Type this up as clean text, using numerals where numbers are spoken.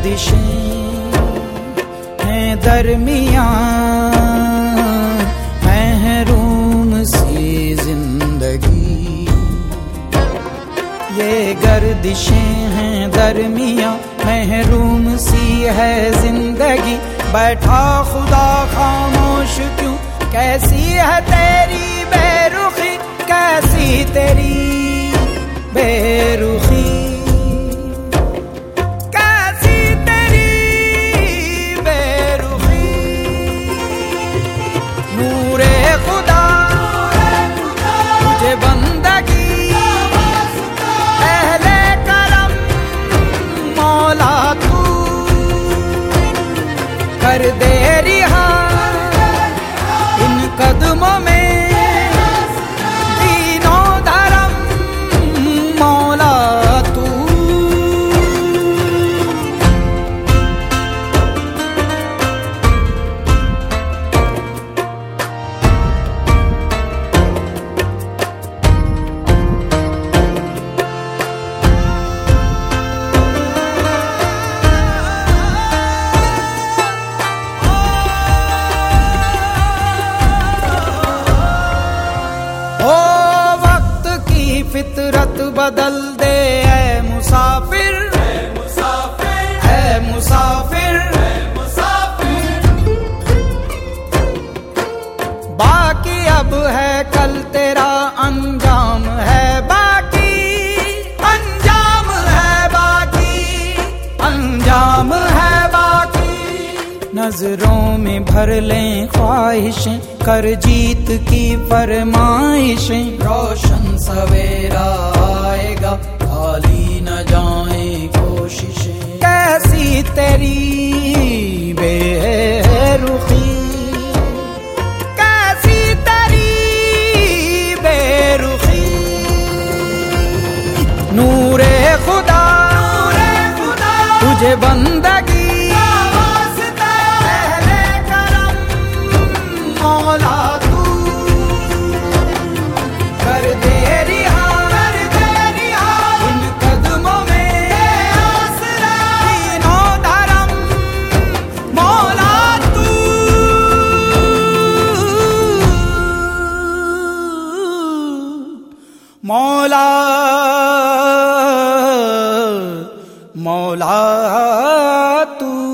گردشیں ہیں درمیان، محروم سی زندگی، یہ گردشیں ہیں درمیان، محروم سی ہے زندگی، بیٹھا خدا خاموش کیوں، کیسی ہے تیری بے رخی، کیسی تیری بے رخی، کیسی تیری بے رخی، نور خدا تجھے بندگی، اہل کرم مولا تو کر دے رہا ان قدموں میں دینوں دھرم مولا تو۔ فطرت بدل دے اے مسافر، اے مسافر، اے مسافر، اے مسافر، باقی اب ہے کل تیرا انجام ہے باقی، انجام ہے باقی، انجام ہے باقی، نظروں میں بھر لیں خواہشیں، کر جیت کی فرمائشیں، روشن سویرا آئے گا، خالی نہ جائیں کوششیں، کیسی تیری بے رخی، کیسی تیری بے رخی، نور خدا تجھے بندگی، مولا تو کر دے رہا ان قدموں میں دینوں دھرم مولا تو، مولا مولا تو۔